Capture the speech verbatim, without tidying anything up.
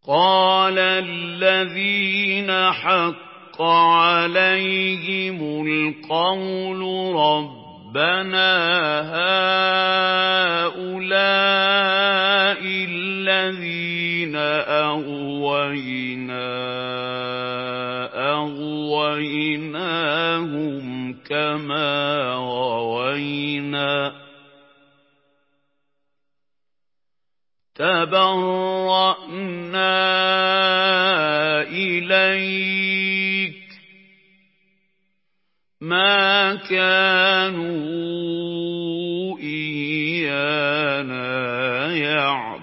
قال الذين حق عليهم القول ربنا هؤلاء الذين أغوينا أغويناهم كما غوينا تبرأنا إليك ما كانوا إيانا يعبدون